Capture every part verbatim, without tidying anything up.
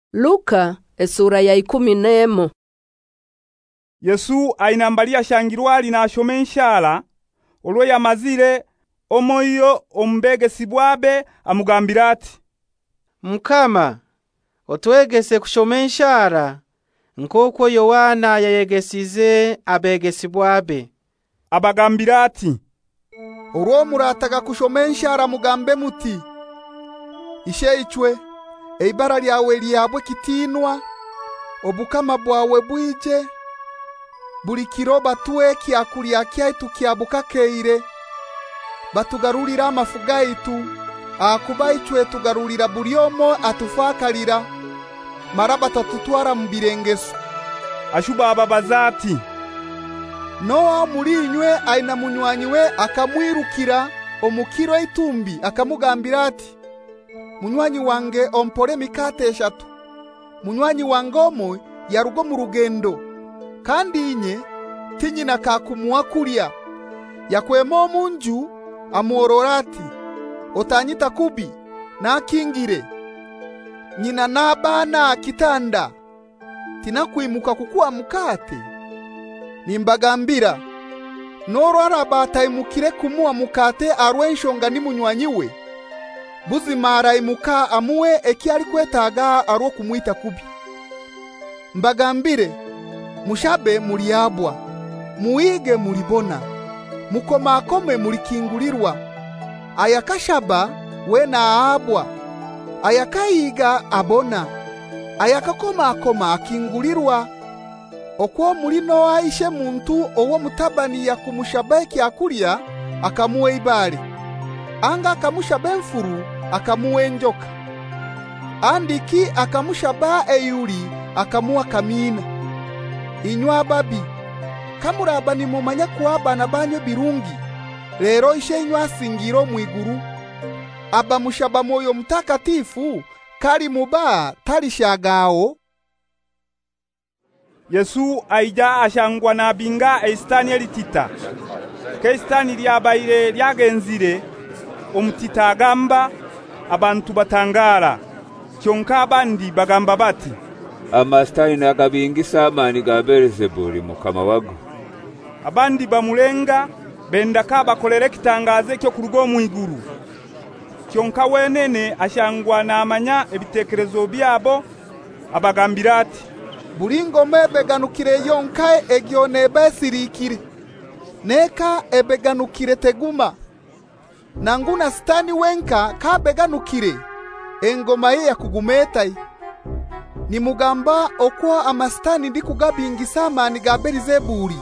Luka esura ya ikumi nemo. Yesu ainambalia shangirwali na ashome nshala olwe yamazire omoyo ombegesibwabe amugambira ati, Mukama, otwegese kushome nshala nkoko Yohana yayegesize abegesibwabe. Abagambira ati, olwo murataga kushome nshala mugambe muti, ishe ichwe eibara lyawe lyabwe kitinwa, obukama bwawe bwije, buli kiro batuwe kyakulya kyaitu kyabuka keire, batugarulira amafu gaitu, akuba ichwe tugarulira buli omo atufakalira, mara batatutwara mu birengeso. Ashuba ababaza ati, Noa mulinywe aina munywanyiwe akamwirukira omukiro itumbi akamugambira ati, Munywanyi wange ompore mikate eshatu. Munywanyi wange omo yarugo mu rugendo, kandi inye tinyina kakumuwa kulya. Yakwema omunju amuorora ati, Otanyita kubi nakingire. Nyina nabana kitanda, tinakwimuka kukuwa mukate. Nimbagambira, noro arabatayimukire kumuwa mukate arwe nshonga ni munywanyiwe, buzima arayimuka amuwe ekyali kwetaga arwo kumwita kubi. Mbagambire, mushabe muliyabwa, muige mulibona, mukomakome mulikingulirwa. Ayakashaba wena aabwa, ayakaiga abona, ayakakomakoma akingulirwa. Okwo muri Noa ishe muntu owo mutabani ya kumushabe kyakulya akamuwe ibali, anga akamushabe mfuru akamuwe njoka, andiki akamushaba eyuli akamuwa kamina. Inywa babi, kamuraba ni mumanya kuabana banyo birungi, rero ishe inywa singiro mwiguru. Aba mushaba moyo mtakatifu kali muba talishagao. Yesu aija ashangwa na binga estani elitita. Ke estani lyabaire lyagenzire omutita agamba abantu batangara. Kyonka abandi bagamba bati, Amastani nagabingisa amani ga Beelzebuli mukama wago. Abandi bamulenga benda kaba kolere kitangaze kyo kurugo mu iguru. Kyonka wenene ashangwa na amanya ebitekerezo byabo, abagambira ati, Bulingome ebeganukire yonka egyone besirikire, neka ebeganukire teguma. Nanguna stani wenka kabeganukire engoma ye yakugumetai. Ni mugamba okwo amastani ndi kugabingisa amani ga Beelzebuli.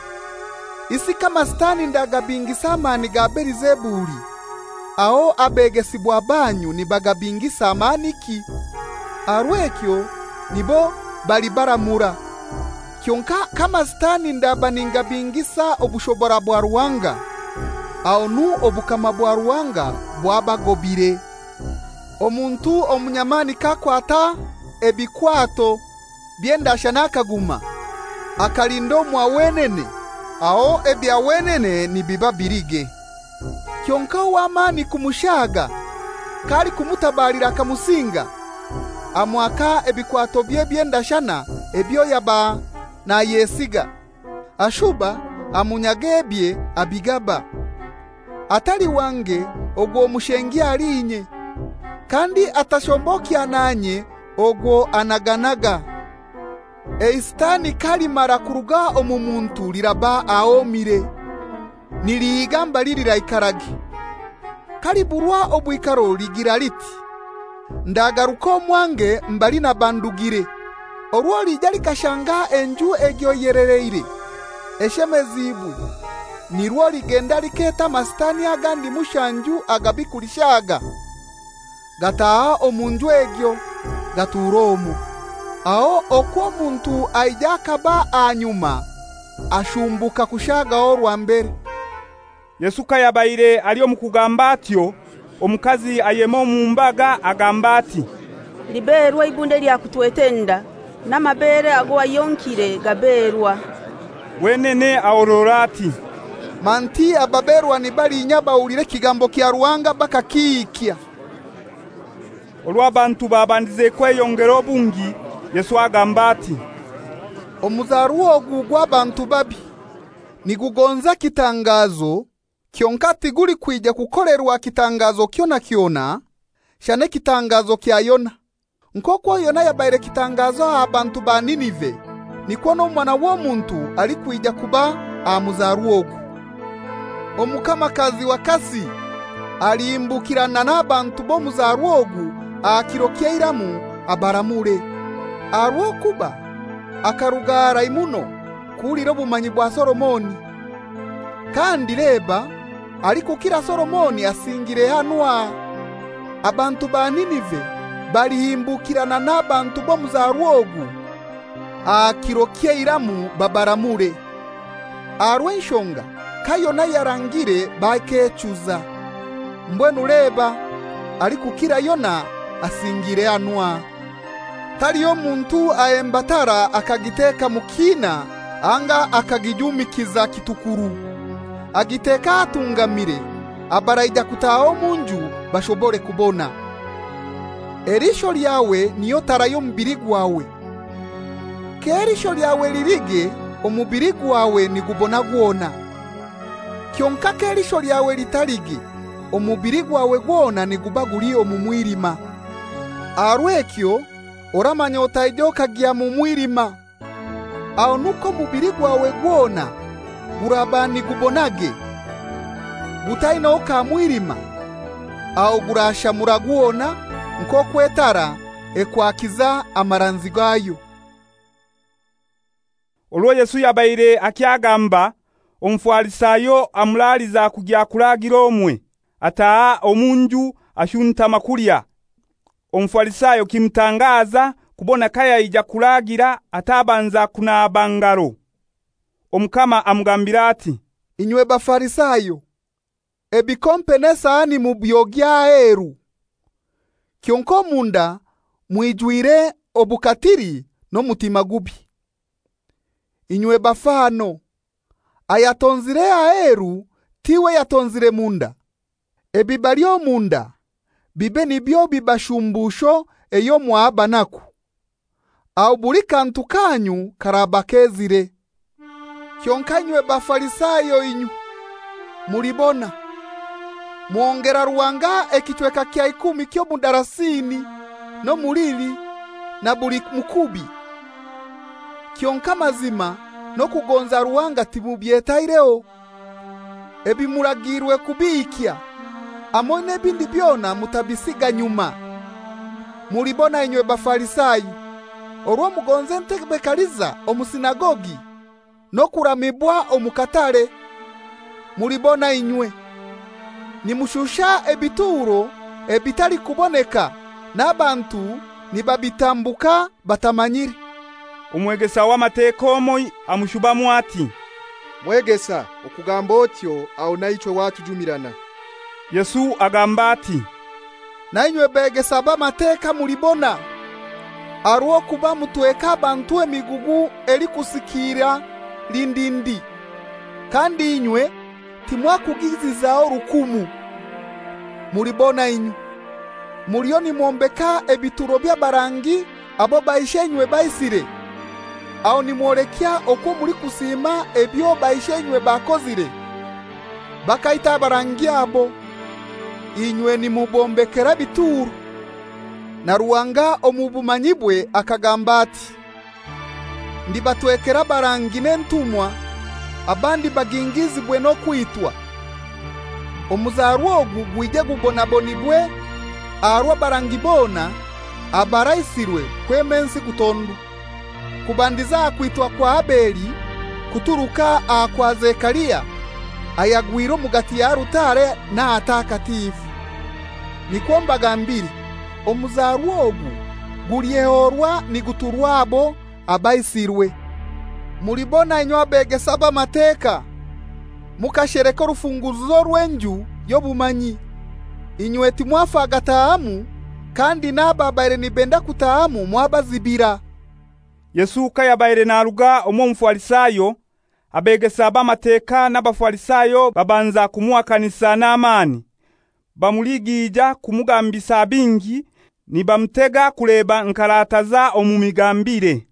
Isi kama stani ndagabingisa amani ga Beelzebuli, ao abegesibwa banyu ni bagabingisa amani ki? Arwekyo nibo balibaramura. Kyonka kama stani ndabaningabingisa obushobora bwa Ruwanga, ao nu obukama bwa Ruwanga bwabagobire. Omuntu omunyamani kakwata ebikwato byendasha nakaguma, akalindo mwa wenene, ao ebya wenene ni biba birige. Kyonka wamani kumushaga kali kumutabalira kamusinga, amwaka ebikwato bye byendashana ebyo yaba na yesiga. Ashuba amunyagebye abigaba. Atali wange ogwo mushengi alinye, kandi atashombokia nanye ogwo anaganaga. Eistani kali mara kuruga omumuntu liraba aomire, niliigamba lirira ikaragi. Kali burwa obuikaro ligira liti, Ndagaruko mwange mbali na bandugire. Orwo lijali kashanga enju egyo yerereire, eshemezibu, nirwo ligenda liketa mastani agandi mushanju agabikulishaga. Gataa omunju egyo gaturomu. Ao okwo muntu aijakaba anyuma ashumbuka kushaga orwa mbere. Yesu kayabaire aliyo mukugamba atyo, omukazi ayemo mumbaga agamba ati, Liberwa ibunde lya kutwetenda, namabere ago yonkire gaberwa. Wenene aorora ati, Manti ababerwa ni bali nyaba ulire kigambo kya Ruwanga baka kiikia. olwa bantu babandize kweyongera obungi Yesu agamba ati, omuzaru ogu gw'abantu babi nigugonza kitangazo kyonka tiguli kwija kukolerwa kitangazo kyona kyona shane kitangazo kya Yona. Nkoko Yona yabaire kitangazo abantu ba Ninive, niko n'omwana w'omuntu ali kwija kuba amuzaru ogu. Omukamakazi wa kasi alimbukirana n'abantu b'omuzaru ogu akiro kyeiramu abaramure. Arwo kuba akarugara imuno kulira obumanyi bwa Solomoni. Kandi leba aliko kira Solomoni asingire hanwa. Abantu ba Ninive balihimbukirana n'abantu b'omuzaru ogu akiro kyeiramu babaramure. Arwo enshonga Kayona yarangire bakechuza. Mbwenu leba aliko kira Yona asingire hanwa. Taliyo muntu aembatara akagiteka mukina anga akagijumikiza kitukuru. Agiteka atungamire abaraija kutao munju bashobore kubona. Erisho lyawe niyo tara y'omubiri gwawe. Kerisho lyawe lirige omubiri gwawe nigubona gwona. Kyonka kerisho lyawe litarige omubiri gwawe gwona niguba guli omumwirima. Arwekyo oramanya otaijoka gya mumwirima. Aho nuko mubiri gwawe gwona gurabani gubonage. Gutaina oka mwirima. Aho gurasha muragwona nko kwetara ekwakiza amaranzi gayo. Olwo Yesu yabaire akyagamba, omufarisayo amulaliza kujya kulagira omwe ataa omunju ashuntama kulya. Omufarisayo kimtangaza kubona kaya ija kulagira atabanza kunaaba ngalo. Omukama amugambira ati, inywe bafarisayo ebikompe nesaani mubyogya eru. Kyonko munda mwijwire obukatiri no mutima gubi. Inywe bafano ayatonzire aeru tiwe yatonzire munda. Ebibalyo munda bibe nibyo bibashumbusho eyo mwaba naku. Au buli kantu kanyu karabakezire. Kyonka inywe bafarisayo inyu mulibona muongera ruwanga ekitweka kya ikumi kyo mudarasini no mulili na buli mukubi. Kyonka mazima no kugonza ruwanga timubyetaireo. Ebimuragirwe kubikya amone bindi byona mutabisiga nyuma. Mulibona inywe bafarisayo orwo mugonze ntebekaliza omusinagogi no kuramibwa omukatale. Mulibona inywe nimushusha ebituro ebitali kuboneka n'abantu nibabitambuka batamanyire. Umwegesa w'amateka omoi amushubamu ati, mwegesa okugamba otyo aho naichwe watujumirana. Yesu agamba ati, nainywe begesa b'amateka mulibona arwo kuba mutweka abantu emigugu eli kusikira lindindi. Kandi inywe timwakugizizaho rukumu. Mulibona inyu mulio ni mwombeka ebituro bya barangi abo baishenywe baisire. Aho ni mwolekya okwo muri kusima ebyo baishenywe bakozire bakaita barangi abo. Inywe ni mubombekera bituro. Na ruwanga omubumanyibwe akagamba ati, ndibatwekera barangi n'entumwa abandi bagingizibwe no kwitwa. Omuzaru ogu gwije gubonabonibwe arwa barangi bona abaraisirwe kwemensi kutondu. Kubandiza kwitwa kwa Abeli kuturuka akwa Zekaria ayagwiro mugati ya rutare na atakatifu. Nikwomba gambiri omuzaru ogu guliyehorwa ni guturwabo abaisirwe. Mulibona inyo abegesa b'amateka mukashereka rufunguzo rwenju yobumanyi. Inywe timwafa agataamu kandi n'ababaire nibenda kutaamu mwabazibira. Yesu kayabaire naruga omwo mufarisayo abegesa b'amateka n'abafarisayo babanza kumuhakanisa n'amani. Bamuligija kumugambisa bingi nibamutega kuleba nkalataza omumigambire.